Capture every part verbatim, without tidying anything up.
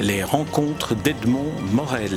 Les rencontres d'Edmond Morel.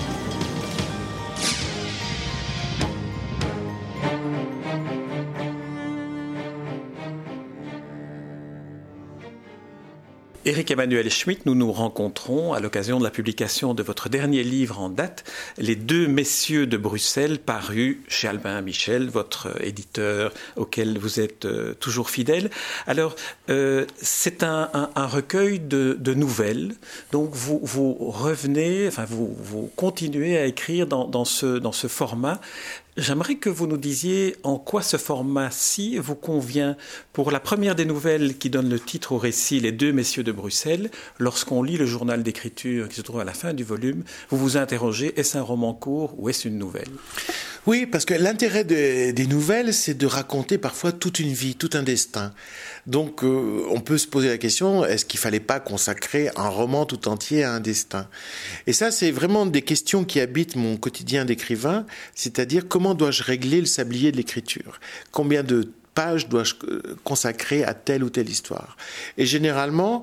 Éric Emmanuel Schmitt, nous nous rencontrons à l'occasion de la publication de votre dernier livre en date, Les deux messieurs de Bruxelles, paru chez Albin Michel, votre éditeur auquel vous êtes euh, toujours fidèle. Alors, euh, c'est un, un, un recueil de, de nouvelles, donc vous, vous revenez, enfin vous, vous continuez à écrire dans, dans, ce, dans ce format. J'aimerais que vous nous disiez en quoi ce format-ci vous convient. Pour la première des nouvelles qui donne le titre au récit, Les deux messieurs de Bruxelles, lorsqu'on lit le journal d'écriture qui se trouve à la fin du volume, vous vous interrogez, est-ce un roman court ou est-ce une nouvelle ? Oui, parce que l'intérêt de, des nouvelles, c'est de raconter parfois toute une vie, tout un destin. Donc, euh, on peut se poser la question, est-ce qu'il ne fallait pas consacrer un roman tout entier à un destin ? Et ça, c'est vraiment des questions qui habitent mon quotidien d'écrivain, c'est-à-dire comment dois-je régler le sablier de l'écriture ? Combien de pages dois-je consacrer à telle ou telle histoire ? Et généralement,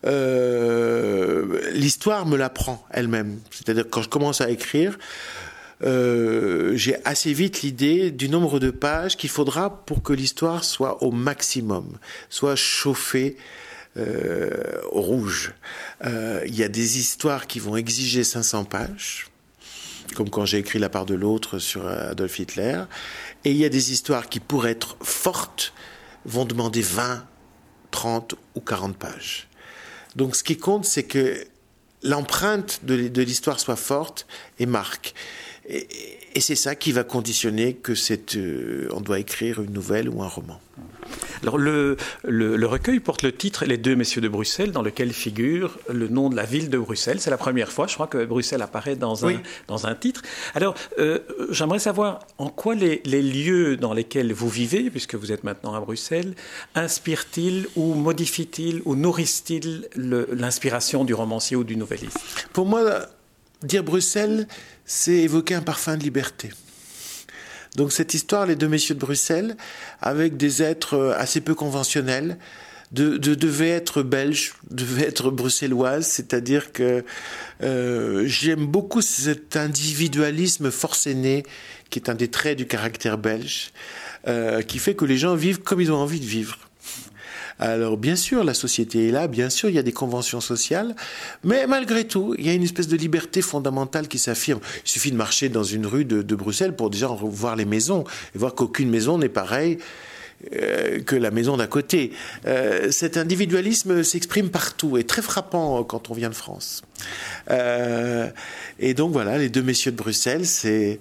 euh, l'histoire me l'apprend elle-même. C'est-à-dire quand je commence à écrire, Euh, j'ai assez vite l'idée du nombre de pages qu'il faudra pour que l'histoire soit au maximum, soit chauffée euh, au rouge. Euh, il y a des histoires qui vont exiger cinq cents pages, comme quand j'ai écrit La part de l'autre sur Adolf Hitler, et il y a des histoires qui, pour être fortes, vont demander vingt, trente ou quarante pages. Donc ce qui compte, c'est que l'empreinte de, de l'histoire soit forte et marque. Et, et c'est ça qui va conditionner que c'est, euh, on doit écrire une nouvelle ou un roman. Alors le, le, le recueil porte le titre « Les deux messieurs de Bruxelles », dans lequel figure le nom de la ville de Bruxelles. C'est la première fois, je crois, que Bruxelles apparaît dans un, oui. dans un titre. Alors, euh, j'aimerais savoir en quoi les, les lieux dans lesquels vous vivez, puisque vous êtes maintenant à Bruxelles, inspirent-ils ou modifient-ils ou nourrissent-ils le, l'inspiration du romancier ou du novelliste ? Pour moi, dire Bruxelles, c'est évoquer un parfum de liberté. Donc cette histoire, Les deux messieurs de Bruxelles, avec des êtres assez peu conventionnels, de, de, devaient être belges, devaient être bruxelloises, c'est-à-dire que euh, j'aime beaucoup cet individualisme forcené, qui est un des traits du caractère belge, euh, qui fait que les gens vivent comme ils ont envie de vivre. Alors bien sûr, la société est là, bien sûr, il y a des conventions sociales, mais malgré tout, il y a une espèce de liberté fondamentale qui s'affirme. Il suffit de marcher dans une rue de, de Bruxelles pour déjà voir les maisons et voir qu'aucune maison n'est pareille euh, que la maison d'à côté. Euh, cet individualisme s'exprime partout et très frappant quand on vient de France. Euh, et donc voilà, les deux messieurs de Bruxelles, c'est...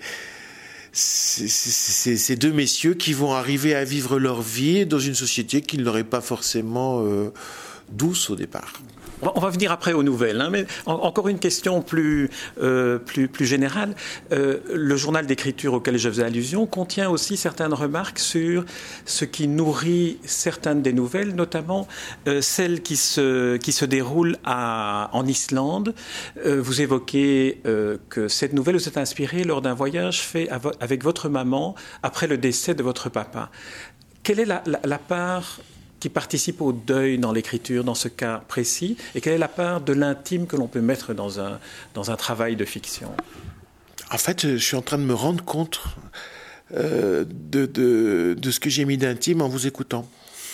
C'est, c'est, c'est deux messieurs qui vont arriver à vivre leur vie dans une société qui ne leur est pas forcément euh, douce au départ. On va venir après aux nouvelles, hein, mais en, encore une question plus, euh, plus, plus générale. Euh, le journal d'écriture auquel je faisais allusion contient aussi certaines remarques sur ce qui nourrit certaines des nouvelles, notamment euh, celles qui se, qui se déroulent à, en Islande. Euh, vous évoquez euh, que cette nouvelle vous est inspirée lors d'un voyage fait avo- avec votre maman après le décès de votre papa. Quelle est la, la, la part qui participe au deuil dans l'écriture, dans ce cas précis, et quelle est la part de l'intime que l'on peut mettre dans un, dans un travail de fiction ? En fait, je suis en train de me rendre compte euh, de, de, de ce que j'ai mis d'intime en vous écoutant,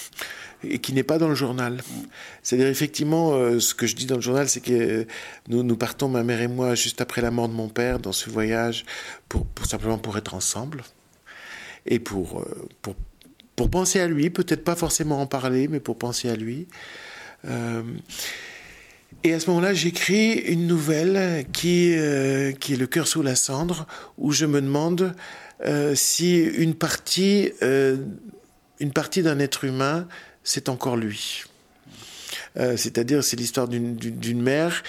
et qui n'est pas dans le journal. C'est-à-dire, effectivement, euh, ce que je dis dans le journal, c'est que nous, nous partons, ma mère et moi, juste après la mort de mon père, dans ce voyage, pour, pour simplement pour être ensemble, et pour... Euh, pour Pour penser à lui, peut-être pas forcément en parler, mais pour penser à lui. Euh, et à ce moment-là, j'écris une nouvelle qui, euh, qui est Le cœur sous la cendre, où je me demande euh, si une partie, euh, une partie d'un être humain, c'est encore lui. Euh, c'est-à-dire, c'est l'histoire d'une, d'une, d'une mère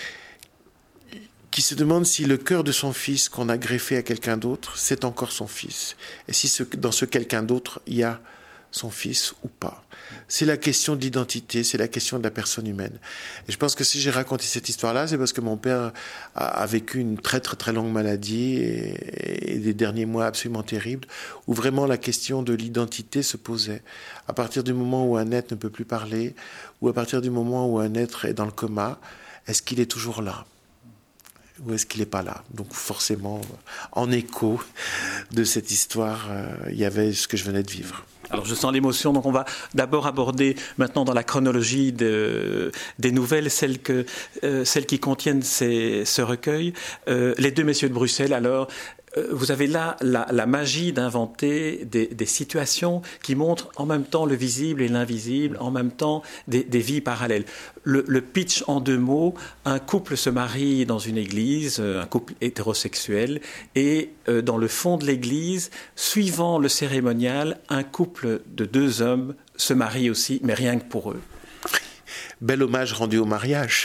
qui se demande si le cœur de son fils qu'on a greffé à quelqu'un d'autre, c'est encore son fils. Et si ce, dans ce quelqu'un d'autre, il y a son fils ou pas. C'est la question de l'identité, c'est la question de la personne humaine. Et je pense que si j'ai raconté cette histoire-là, c'est parce que mon père a, a vécu une très très très longue maladie et, et des derniers mois absolument terribles, où vraiment la question de l'identité se posait. À partir du moment où un être ne peut plus parler, ou à partir du moment où un être est dans le coma, est-ce qu'il est toujours là ? Ou est-ce qu'il n'est pas là ? Donc forcément, en écho de cette histoire, euh, il y avait ce que je venais de vivre. Alors je sens l'émotion, donc on va d'abord aborder maintenant dans la chronologie de, des nouvelles, celles, que, euh, celles qui contiennent ces, ce recueil. Euh, les deux messieurs de Bruxelles, alors, euh, vous avez là la, la magie d'inventer des, des situations qui montrent en même temps le visible et l'invisible, en même temps des, des vies parallèles. Le, le pitch en deux mots, un couple se marie dans une église, un couple hétérosexuel, et euh, dans le fond de l'église, suivant le cérémonial, un couple de deux hommes se marie aussi, mais rien que pour eux. Bel hommage rendu au mariage.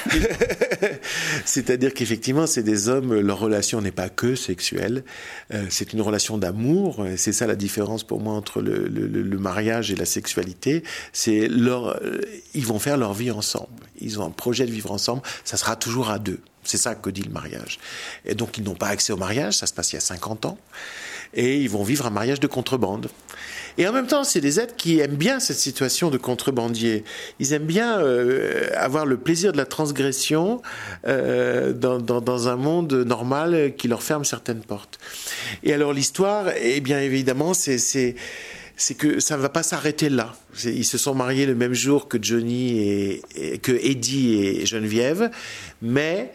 C'est-à-dire qu'effectivement, c'est des hommes, leur relation n'est pas que sexuelle, euh, c'est une relation d'amour. C'est ça la différence pour moi entre le, le, le mariage et la sexualité. C'est leur, euh, ils vont faire leur vie ensemble. Ils ont un projet de vivre ensemble. Ça sera toujours à deux. C'est ça que dit le mariage. Et donc, ils n'ont pas accès au mariage. Ça se passe il y a cinquante ans. Et ils vont vivre un mariage de contrebande. Et en même temps, c'est des êtres qui aiment bien cette situation de contrebandier. Ils aiment bien euh, avoir le plaisir de la transgression euh, dans, dans, dans un monde normal qui leur ferme certaines portes. Et alors l'histoire, eh bien évidemment, c'est, c'est, c'est que ça ne va pas s'arrêter là. C'est, ils se sont mariés le même jour que Johnny et, et que Eddie et Geneviève, mais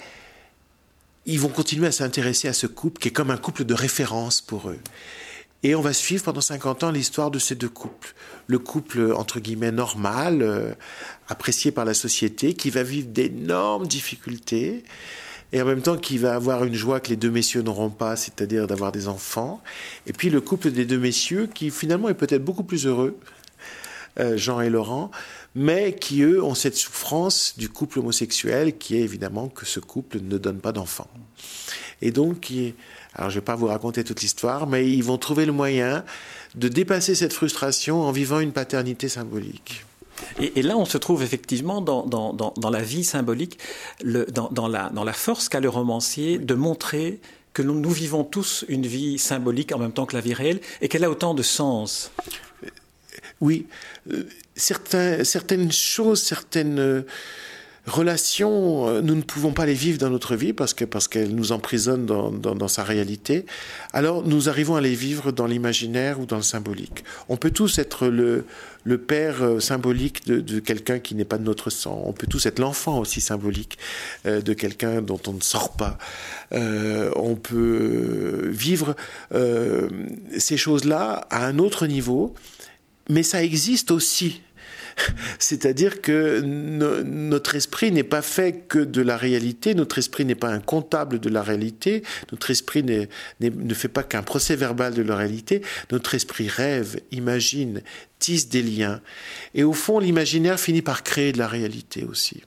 ils vont continuer à s'intéresser à ce couple qui est comme un couple de référence pour eux. Et on va suivre pendant cinquante ans l'histoire de ces deux couples. Le couple, entre guillemets, normal, euh, apprécié par la société, qui va vivre d'énormes difficultés, et en même temps qui va avoir une joie que les deux messieurs n'auront pas, c'est-à-dire d'avoir des enfants. Et puis le couple des deux messieurs, qui finalement est peut-être beaucoup plus heureux, euh, Jean et Laurent, mais qui, eux, ont cette souffrance du couple homosexuel, qui est évidemment que ce couple ne donne pas d'enfants. Et donc, qui... alors je ne vais pas vous raconter toute l'histoire, mais ils vont trouver le moyen de dépasser cette frustration en vivant une paternité symbolique. Et, et là, on se trouve effectivement dans, dans, dans, dans la vie symbolique, le, dans, dans, la, dans la force qu'a le romancier de montrer que nous, nous vivons tous une vie symbolique en même temps que la vie réelle, et qu'elle a autant de sens. Oui, euh, certains, certaines choses, certaines... Euh, relations, nous ne pouvons pas les vivre dans notre vie parce que parce qu'elles nous emprisonnent dans, dans, dans sa réalité. Alors nous arrivons à les vivre dans l'imaginaire ou dans le symbolique. On peut tous être le, le père symbolique de, de quelqu'un qui n'est pas de notre sang. On peut tous être l'enfant aussi symbolique euh, de quelqu'un dont on ne sort pas. Euh, on peut vivre euh, ces choses-là à un autre niveau, mais ça existe aussi. C'est-à-dire que no, notre esprit n'est pas fait que de la réalité, notre esprit n'est pas un comptable de la réalité, notre esprit n'est, n'est, ne fait pas qu'un procès-verbal de la réalité, notre esprit rêve, imagine, tisse des liens. Et au fond, l'imaginaire finit par créer de la réalité aussi.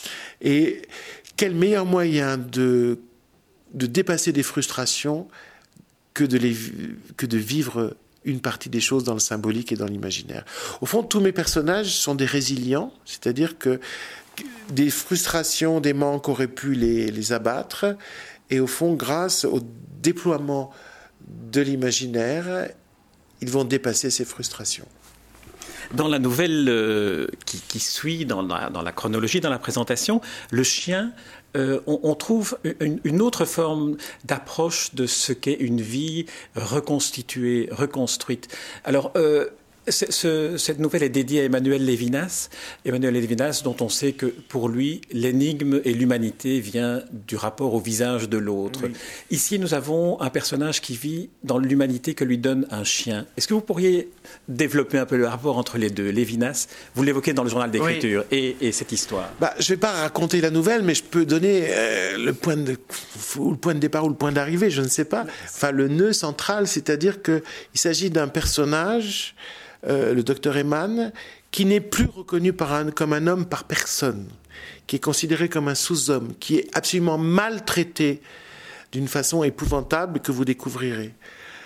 Et quel meilleur moyen de, de dépasser des frustrations que de, les, que de vivre une partie des choses dans le symbolique et dans l'imaginaire. Au fond, tous mes personnages sont des résilients, c'est-à-dire que des frustrations, des manques auraient pu les, les abattre, et au fond, grâce au déploiement de l'imaginaire, ils vont dépasser ces frustrations. Dans la nouvelle euh, qui, qui suit, dans la, dans la chronologie, dans la présentation, le chien, euh, on, on trouve une, une autre forme d'approche de ce qu'est une vie reconstituée, reconstruite. Alors, euh, ce, cette nouvelle est dédiée à Emmanuel Levinas. Emmanuel Levinas, dont on sait que pour lui, l'énigme et l'humanité vient du rapport au visage de l'autre. Oui. Ici, nous avons un personnage qui vit dans l'humanité que lui donne un chien. Est-ce que vous pourriez développer un peu le rapport entre les deux? Levinas, vous l'évoquez dans le journal d'écriture, oui. et, et cette histoire. Bah, je ne vais pas raconter la nouvelle, mais je peux donner euh, le, point de, le point de départ ou le point d'arrivée, je ne sais pas. Enfin, le nœud central, c'est-à-dire qu'il s'agit d'un personnage... Euh, le docteur Eman, qui n'est plus reconnu par un, comme un homme par personne, qui est considéré comme un sous-homme, qui est absolument maltraité d'une façon épouvantable que vous découvrirez.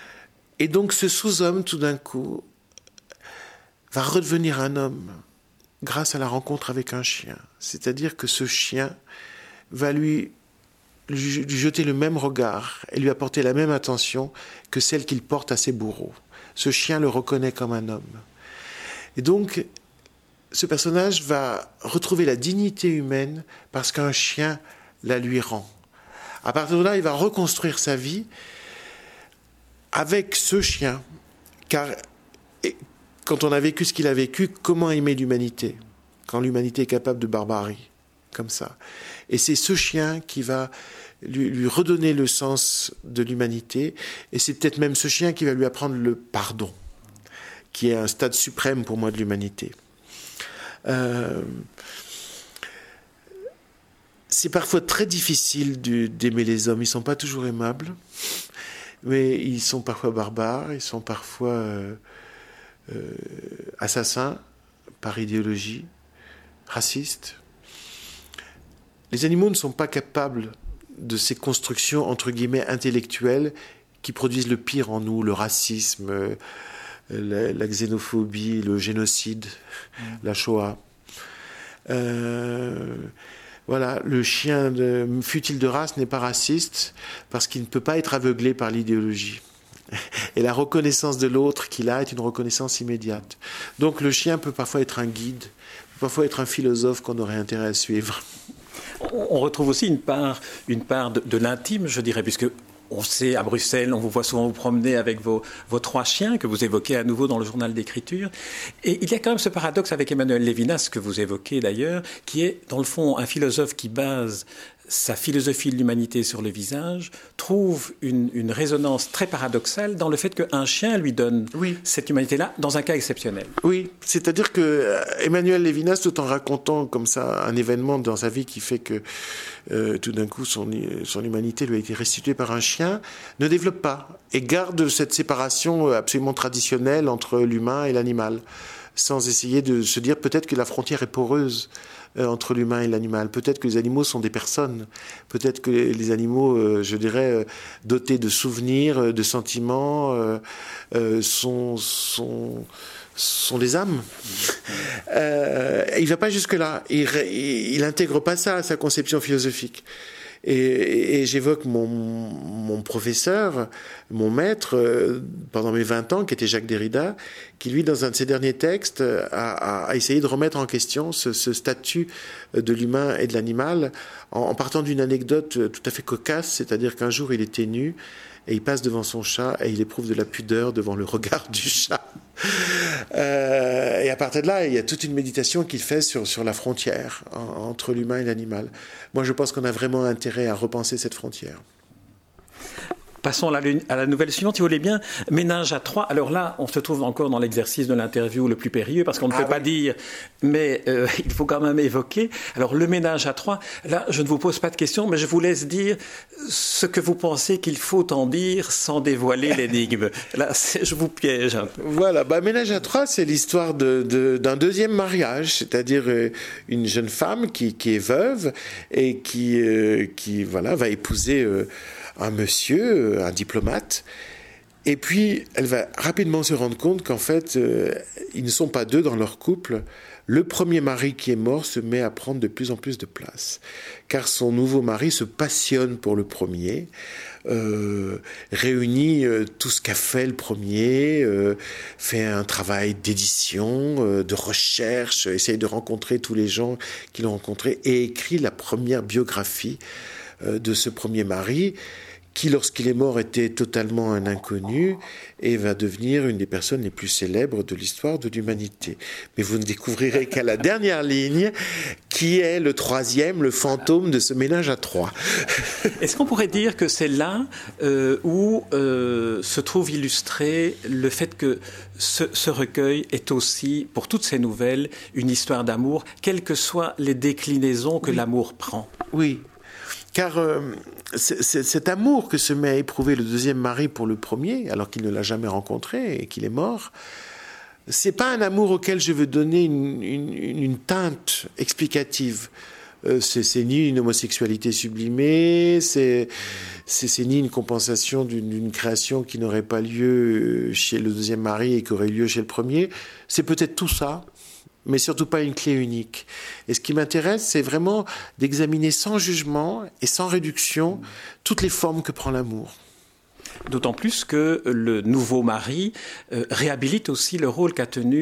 Et donc ce sous-homme, tout d'un coup, va redevenir un homme grâce à la rencontre avec un chien. C'est-à-dire que ce chien va lui, lui jeter le même regard et lui apporter la même attention que celle qu'il porte à ses bourreaux. Ce chien le reconnaît comme un homme. Et donc, ce personnage va retrouver la dignité humaine parce qu'un chien la lui rend. À partir de là, il va reconstruire sa vie avec ce chien. Car quand on a vécu ce qu'il a vécu, comment aimer l'humanité quand l'humanité est capable de barbarie, comme ça. Et c'est ce chien qui va lui, lui redonner le sens de l'humanité, et c'est peut-être même ce chien qui va lui apprendre le pardon, qui est un stade suprême pour moi de l'humanité. Euh, c'est parfois très difficile de, d'aimer les hommes. Ils ne sont pas toujours aimables, mais ils sont parfois barbares, ils sont parfois euh, euh, assassins par idéologie, racistes. Les animaux ne sont pas capables de ces constructions, entre guillemets, intellectuelles qui produisent le pire en nous, le racisme, euh, la, la xénophobie, le génocide, mmh. la Shoah. Euh, voilà, le chien, de, fût-il de race, n'est pas raciste parce qu'il ne peut pas être aveuglé par l'idéologie. Et la reconnaissance de l'autre qu'il a est une reconnaissance immédiate. Donc le chien peut parfois être un guide, peut parfois être un philosophe qu'on aurait intérêt à suivre. On retrouve aussi une part, une part de, de l'intime, je dirais, puisque on sait, à Bruxelles, on vous voit souvent vous promener avec vos, vos trois chiens que vous évoquez à nouveau dans le journal d'écriture. Et il y a quand même ce paradoxe avec Emmanuel Levinas, que vous évoquez d'ailleurs, qui est, dans le fond, un philosophe qui base sa philosophie de l'humanité sur le visage, trouve une, une résonance très paradoxale dans le fait qu'un chien lui donne oui. cette humanité-là dans un cas exceptionnel. Oui, c'est-à-dire que Emmanuel Levinas, tout en racontant comme ça un événement dans sa vie qui fait que euh, tout d'un coup son, son humanité lui a été restituée par un chien, ne développe pas et garde cette séparation absolument traditionnelle entre l'humain et l'animal, sans essayer de se dire peut-être que la frontière est poreuse entre l'humain et l'animal. Peut-être que les animaux sont des personnes. Peut-être que les animaux, euh, je dirais, euh, dotés de souvenirs, de sentiments, euh, euh, sont, sont, sont des âmes. Euh, il ne va pas jusque-là. Il n'intègre pas ça à sa conception philosophique. Et, et, et j'évoque mon, mon professeur, mon maître, euh, pendant mes vingt ans, qui était Jacques Derrida, qui, lui, dans un de ses derniers textes, a, a, a essayé de remettre en question ce, ce statut de l'humain et de l'animal, en, en partant d'une anecdote tout à fait cocasse, c'est-à-dire qu'un jour, il était nu, et il passe devant son chat, et il éprouve de la pudeur devant le regard du chat. Euh, et à partir de là, il y a toute une méditation qu'il fait sur, sur la frontière en, entre l'humain et l'animal. Moi, je pense qu'on a vraiment intérêt à repenser cette frontière. Passons à la, à la nouvelle suivante, si vous voulez bien. Ménage à trois. Alors là, on se trouve encore dans l'exercice de l'interview le plus périlleux, parce qu'on ne ah peut oui. pas dire, mais euh, il faut quand même évoquer. Alors, le ménage à trois, là, je ne vous pose pas de questions, mais je vous laisse dire ce que vous pensez qu'il faut en dire sans dévoiler l'énigme. Là, je vous piège un peu. Voilà, bah, ménage à trois, c'est l'histoire de, de, d'un deuxième mariage, c'est-à-dire euh, une jeune femme qui, qui est veuve et qui, euh, qui voilà, va épouser... Euh, un monsieur, un diplomate, et puis elle va rapidement se rendre compte qu'en fait, euh, ils ne sont pas deux dans leur couple. Le premier mari qui est mort se met à prendre de plus en plus de place, car son nouveau mari se passionne pour le premier, euh, réunit euh, tout ce qu'a fait le premier, euh, fait un travail d'édition, euh, de recherche, essaye de rencontrer tous les gens qu'il a rencontrés, et écrit la première biographie euh, de ce premier mari, qui, lorsqu'il est mort, était totalement un inconnu et va devenir une des personnes les plus célèbres de l'histoire de l'humanité. Mais vous ne découvrirez qu'à la dernière ligne, qui est le troisième, le fantôme de ce ménage à trois. Est-ce qu'on pourrait dire que c'est là euh, où euh, se trouve illustré le fait que ce, ce recueil est aussi, pour toutes ces nouvelles, une histoire d'amour, quelles que soient les déclinaisons que oui. l'amour prend? Oui. Car euh, c'est, c'est, cet amour que se met à éprouver le deuxième mari pour le premier, alors qu'il ne l'a jamais rencontré et qu'il est mort, c'est pas un amour auquel je veux donner une, une, une teinte explicative. Euh, c'est, c'est ni une homosexualité sublimée, c'est, c'est, c'est ni une compensation d'une, d'une création qui n'aurait pas lieu chez le deuxième mari et qui aurait lieu chez le premier. C'est peut-être tout ça, mais surtout pas une clé unique. Et ce qui m'intéresse, c'est vraiment d'examiner sans jugement et sans réduction toutes les formes que prend l'amour. D'autant plus que le nouveau mari euh, réhabilite aussi le rôle qu'a tenu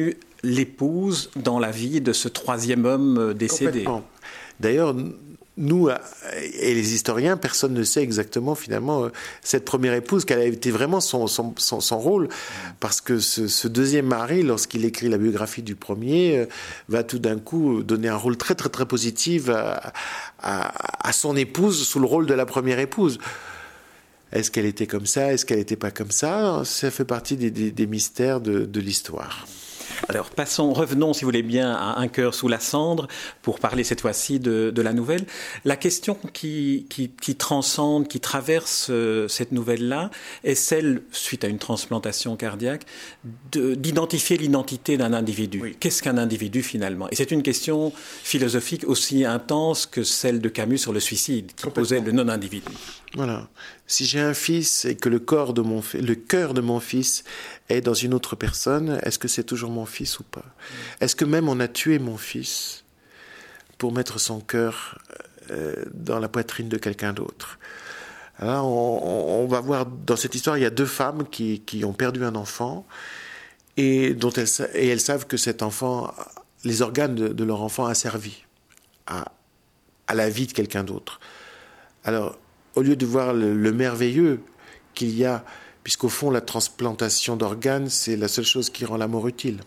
l'épouse dans la vie de ce troisième homme décédé. D'ailleurs, nous et les historiens, personne ne sait exactement finalement cette première épouse, quel a été vraiment son, son, son, son rôle, parce que ce, ce deuxième mari, lorsqu'il écrit la biographie du premier, va tout d'un coup donner un rôle très très très positif à, à, à son épouse sous le rôle de la première épouse. Est-ce qu'elle était comme ça? Est-ce qu'elle n'était pas comme ça? Ça fait partie des, des, des mystères de, de l'histoire. Alors, passons, revenons, si vous voulez bien, à Un cœur sous la cendre, pour parler cette fois-ci de, de la nouvelle. La question qui, qui, qui transcende, qui traverse euh, cette nouvelle-là, est celle, suite à une transplantation cardiaque, de, d'identifier l'identité d'un individu. Oui. Qu'est-ce qu'un individu, finalement? Et c'est une question philosophique aussi intense que celle de Camus sur le suicide, qui posait le non-individu. Voilà. Si j'ai un fils et que le corps de mon fi- le cœur de mon fils est dans une autre personne, est-ce que c'est toujours mon fils ou pas? Est-ce que même on a tué mon fils pour mettre son cœur euh, dans la poitrine de quelqu'un d'autre? Alors on, on va voir dans cette histoire, il y a deux femmes qui, qui ont perdu un enfant et dont elles, et elles savent que cet enfant, les organes de, de leur enfant a servi à, à la vie de quelqu'un d'autre. Alors, au lieu de voir le, le merveilleux qu'il y a, puisqu'au fond, la transplantation d'organes, c'est la seule chose qui rend la mort utile.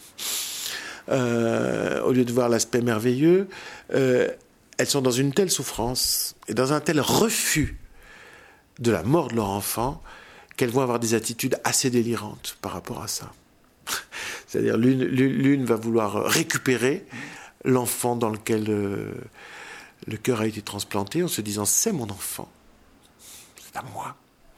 Euh, au lieu de voir l'aspect merveilleux, euh, elles sont dans une telle souffrance et dans un tel refus de la mort de leur enfant qu'elles vont avoir des attitudes assez délirantes par rapport à ça. C'est-à-dire, l'une, l'une va vouloir récupérer l'enfant dans lequel euh, le cœur a été transplanté en se disant « c'est mon enfant ». À moi.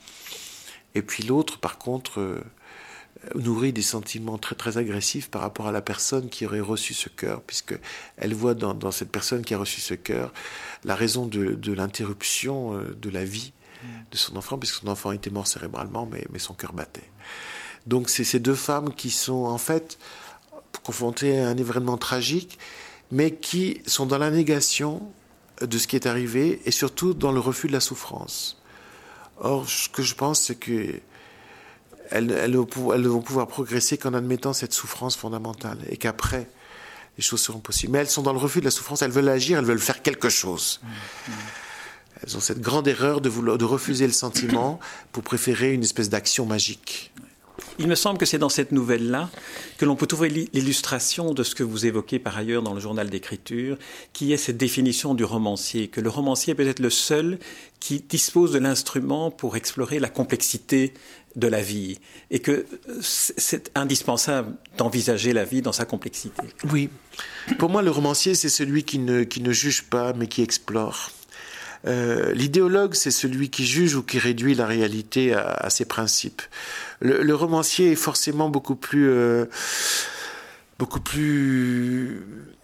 Et puis l'autre, par contre, euh, nourrit des sentiments très très agressifs par rapport à la personne qui aurait reçu ce cœur, puisque elle voit dans, dans cette personne qui a reçu ce cœur la raison de, de l'interruption euh, de la vie de son enfant, puisque son enfant était mort cérébralement, mais, mais son cœur battait. Donc c'est ces deux femmes qui sont en fait confrontées à un événement tragique, mais qui sont dans la négation de ce qui est arrivé et surtout dans le refus de la souffrance. Or, ce que je pense, c'est qu'elles elles, elles vont pouvoir progresser qu'en admettant cette souffrance fondamentale et qu'après, les choses seront possibles. Mais elles sont dans le refus de la souffrance, elles veulent agir, elles veulent faire quelque chose. Mmh, mmh. Elles ont cette grande erreur de, vouloir, de refuser le sentiment pour préférer une espèce d'action magique. Il me semble que c'est dans cette nouvelle-là que l'on peut trouver l'illustration de ce que vous évoquez par ailleurs dans le journal d'écriture, qui est cette définition du romancier, que le romancier peut être le seul qui dispose de l'instrument pour explorer la complexité de la vie, et que c'est indispensable d'envisager la vie dans sa complexité. Oui. Pour moi, le romancier, c'est celui qui ne, qui ne juge pas, mais qui explore. Euh, l'idéologue, c'est celui qui juge ou qui réduit la réalité à, à ses principes. Le, le romancier est forcément beaucoup plus, euh, beaucoup plus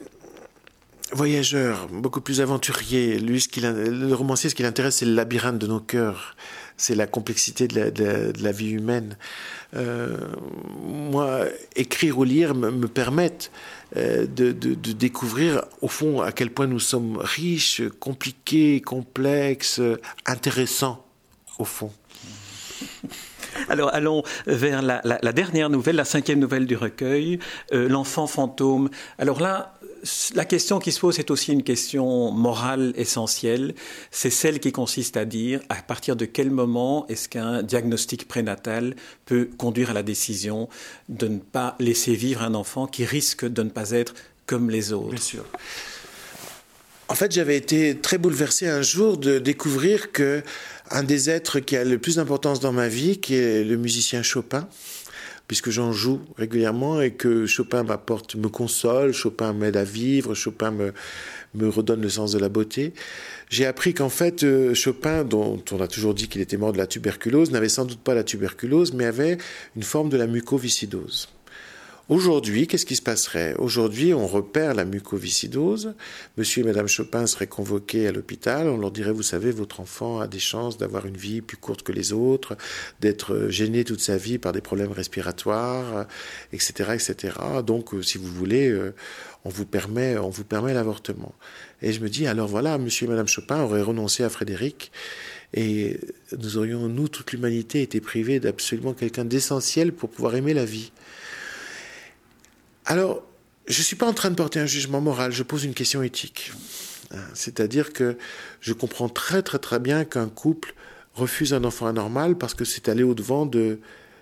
voyageur, beaucoup plus aventurier. Lui, ce qui, le romancier, ce qui l'intéresse, c'est le labyrinthe de nos cœurs. C'est la complexité de la, de la, de la vie humaine. Euh, moi, écrire ou lire me, me permettent euh, de, de, de découvrir, au fond, à quel point nous sommes riches, compliqués, complexes, intéressants, au fond. Alors, allons vers la, la, la dernière nouvelle, la cinquième nouvelle du recueil, euh, L'enfant fantôme. Alors là, la question qui se pose est aussi une question morale essentielle. C'est celle qui consiste à dire à partir de quel moment est-ce qu'un diagnostic prénatal peut conduire à la décision de ne pas laisser vivre un enfant qui risque de ne pas être comme les autres. Bien sûr. En fait, j'avais été très bouleversé un jour de découvrir que un des êtres qui a le plus d'importance dans ma vie, qui est le musicien Chopin, puisque j'en joue régulièrement et que Chopin m'apporte, me console, Chopin m'aide à vivre, Chopin me, me redonne le sens de la beauté. J'ai appris qu'en fait, euh, Chopin, dont on a toujours dit qu'il était mort de la tuberculose, n'avait sans doute pas la tuberculose, mais avait une forme de la mucoviscidose. Aujourd'hui, qu'est-ce qui se passerait? Aujourd'hui, on repère la mucoviscidose. Monsieur et Madame Chopin seraient convoqués à l'hôpital. On leur dirait, vous savez, votre enfant a des chances d'avoir une vie plus courte que les autres, d'être gêné toute sa vie par des problèmes respiratoires, et cetera, et cetera. Donc, si vous voulez, on vous permet, on vous permet l'avortement. Et je me dis, alors voilà, Monsieur et Madame Chopin auraient renoncé à Frédéric. Et nous aurions, nous, toute l'humanité, été privés d'absolument quelqu'un d'essentiel pour pouvoir aimer la vie. Alors, je ne suis pas en train de porter un jugement moral, je pose une question éthique. C'est-à-dire que je comprends très très très bien qu'un couple refuse un enfant anormal parce que c'est aller au-devant de,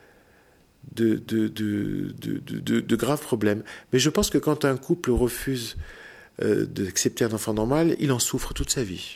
de, de, de, de, de, de, de graves problèmes. Mais je pense que quand un couple refuse euh, d'accepter un enfant normal, il en souffre toute sa vie.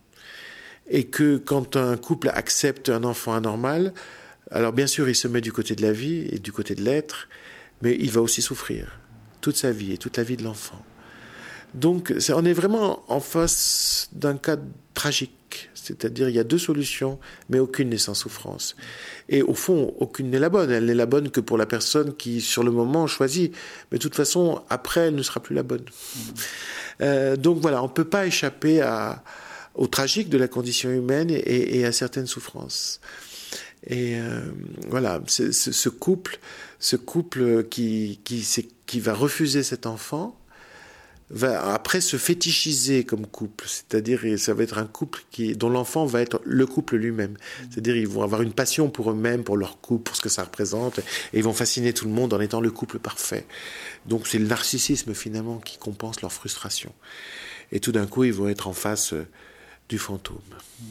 Et que quand un couple accepte un enfant anormal, alors bien sûr il se met du côté de la vie et du côté de l'être, mais il va aussi souffrir toute sa vie et toute la vie de l'enfant. Donc on est vraiment en face d'un cas tragique, c'est-à-dire il y a deux solutions, mais aucune n'est sans souffrance. Et au fond, aucune n'est la bonne. Elle n'est la bonne que pour la personne qui, sur le moment, choisit. Mais de toute façon, après, elle ne sera plus la bonne. Mmh. Euh, donc voilà, on ne peut pas échapper à, au tragique de la condition humaine et, et à certaines souffrances. Et euh, voilà, ce, ce, ce couple, ce couple qui, qui, qui va refuser cet enfant, va après se fétichiser comme couple, c'est-à-dire ça va être un couple qui, dont l'enfant va être le couple lui-même. C'est-à-dire ils vont avoir une passion pour eux-mêmes, pour leur couple, pour ce que ça représente, et ils vont fasciner tout le monde en étant le couple parfait. Donc c'est le narcissisme finalement qui compense leur frustration. Et tout d'un coup, ils vont être en face euh, du fantôme.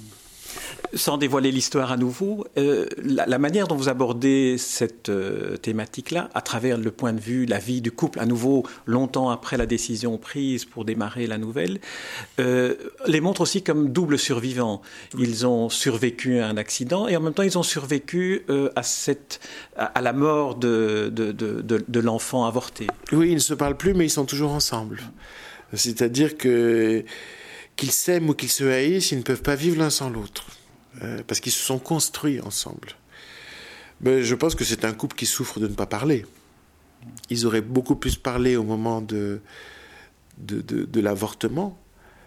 Sans dévoiler l'histoire à nouveau, euh, la, la manière dont vous abordez cette euh, thématique-là, à travers le point de vue, la vie du couple, à nouveau, longtemps après la décision prise pour démarrer la nouvelle, euh, les montre aussi comme double survivants. Ils ont survécu à un accident et en même temps, ils ont survécu euh, à, cette, à, à la mort de, de, de, de, de l'enfant avorté. Oui, ils ne se parlent plus, mais ils sont toujours ensemble. C'est-à-dire que, qu'ils s'aiment ou qu'ils se haïssent, ils ne peuvent pas vivre l'un sans l'autre. Euh, parce qu'ils se sont construits ensemble. Mais je pense que c'est un couple qui souffre de ne pas parler. Ils auraient beaucoup plus parlé au moment de, de, de, de l'avortement.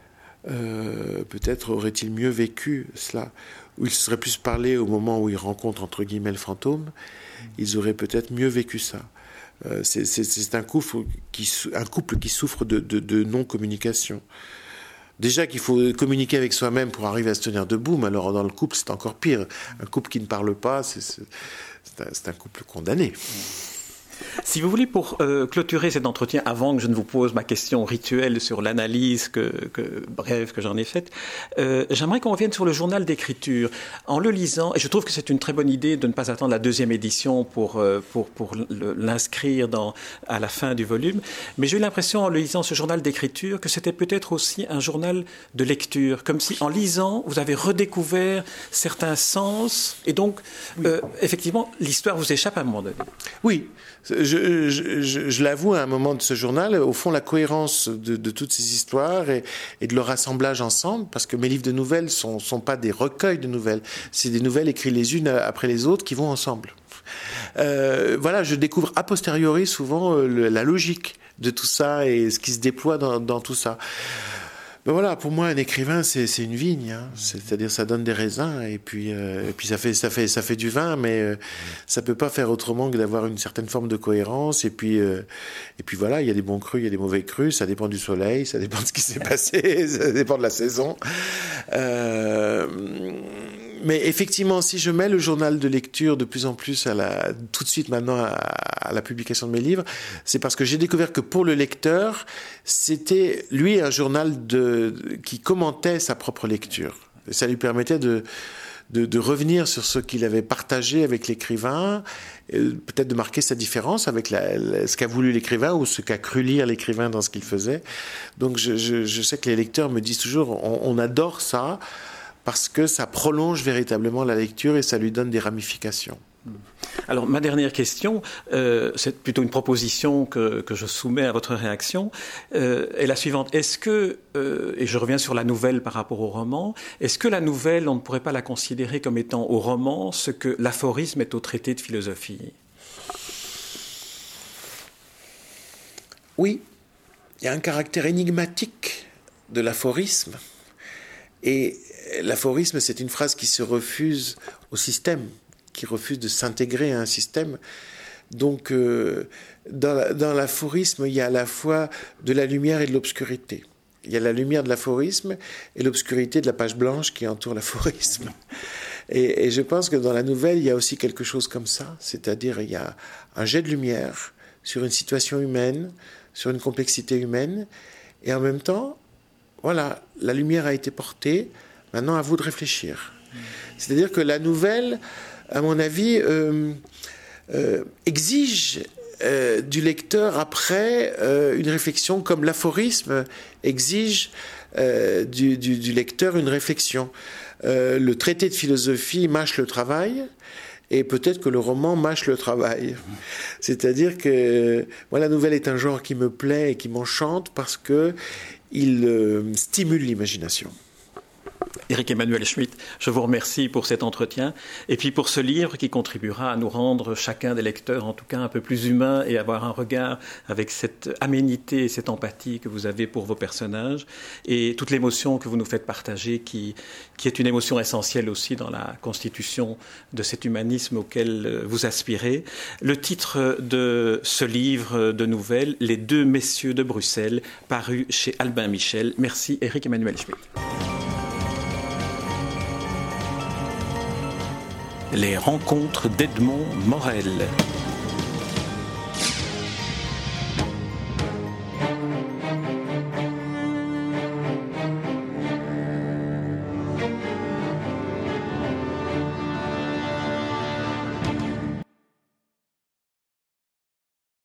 Euh, peut-être auraient-ils mieux vécu cela. Ou ils se seraient plus parlé au moment où ils rencontrent, entre guillemets, le fantôme. Ils auraient peut-être mieux vécu ça. Euh, c'est, c'est, c'est un couple qui, un couple qui souffre de, de, de non-communication. Déjà qu'il faut communiquer avec soi-même pour arriver à se tenir debout, mais alors dans le couple, c'est encore pire. Un couple qui ne parle pas, c'est, c'est, c'est, un, c'est un couple condamné. Si vous voulez, pour euh, clôturer cet entretien, avant que je ne vous pose ma question rituelle sur l'analyse que, que, brève que j'en ai faite, euh, j'aimerais qu'on revienne sur le journal d'écriture. En le lisant, et je trouve que c'est une très bonne idée de ne pas attendre la deuxième édition pour, euh, pour, pour le, l'inscrire dans, à la fin du volume, mais j'ai eu l'impression en le lisant ce journal d'écriture que c'était peut-être aussi un journal de lecture, comme si en lisant, vous avez redécouvert certains sens, et donc, euh, effectivement, l'histoire vous échappe à un moment donné. Oui. Je, je, je, je l'avoue à un moment de ce journal, au fond la cohérence de, de toutes ces histoires et, et de leur assemblage ensemble, parce que mes livres de nouvelles sont, sont pas des recueils de nouvelles, c'est des nouvelles écrites les unes après les autres qui vont ensemble. Euh, voilà, je découvre a posteriori souvent euh, le, la logique de tout ça et ce qui se déploie dans, dans tout ça. Ben voilà, pour moi, un écrivain, c'est, c'est une vigne, hein. C'est-à-dire ça donne des raisins et puis, euh, et puis ça fait, ça fait, ça fait du vin, mais euh, ça peut pas faire autrement que d'avoir une certaine forme de cohérence. Et puis, euh, et puis voilà, il y a des bons crus, il y a des mauvais crus, ça dépend du soleil, ça dépend de ce qui s'est passé, ça dépend de la saison. Euh, mais effectivement, si je mets le journal de lecture de plus en plus à la, tout de suite maintenant à, à la publication de mes livres, c'est parce que j'ai découvert que pour le lecteur, c'était lui un journal de, qui commentait sa propre lecture. Et ça lui permettait de, de, de revenir sur ce qu'il avait partagé avec l'écrivain, et peut-être de marquer sa différence avec la, la, ce qu'a voulu l'écrivain ou ce qu'a cru lire l'écrivain dans ce qu'il faisait. Donc je, je, je sais que les lecteurs me disent toujours, on, on adore ça, parce que ça prolonge véritablement la lecture et ça lui donne des ramifications. Alors, ma dernière question, euh, c'est plutôt une proposition que, que je soumets à votre réaction, euh, est la suivante. Est-ce que, euh, et je reviens sur la nouvelle par rapport au roman, est-ce que la nouvelle, on ne pourrait pas la considérer comme étant au roman ce que l'aphorisme est au traité de philosophie ? Oui, il y a un caractère énigmatique de l'aphorisme. Et l'aphorisme, c'est une phrase qui se refuse au système, qui refuse de s'intégrer à un système. Donc, euh, dans, la, dans l'aphorisme, il y a à la fois de la lumière et de l'obscurité. Il y a la lumière de l'aphorisme et l'obscurité de la page blanche qui entoure l'aphorisme. Et, et je pense que dans la nouvelle, il y a aussi quelque chose comme ça, c'est-à-dire il y a un jet de lumière sur une situation humaine, sur une complexité humaine. Et en même temps, voilà, la lumière a été portée. Maintenant, à vous de réfléchir. Mmh. C'est-à-dire que la nouvelle, à mon avis, euh, euh, exige euh, du lecteur après euh, une réflexion, comme l'aphorisme exige euh, du, du, du lecteur une réflexion. Euh, le traité de philosophie mâche le travail, et peut-être que le roman mâche le travail. C'est-à-dire que moi, la nouvelle est un genre qui me plaît et qui m'enchante parce que il euh, stimule l'imagination. Éric Emmanuel Schmitt, je vous remercie pour cet entretien et puis pour ce livre qui contribuera à nous rendre chacun des lecteurs en tout cas un peu plus humains et avoir un regard avec cette aménité et cette empathie que vous avez pour vos personnages et toute l'émotion que vous nous faites partager qui, qui est une émotion essentielle aussi dans la constitution de cet humanisme auquel vous aspirez. Le titre de ce livre de nouvelles, Les deux messieurs de Bruxelles, paru chez Albin Michel. Merci Éric Emmanuel Schmitt. Les rencontres d'Edmond Morel.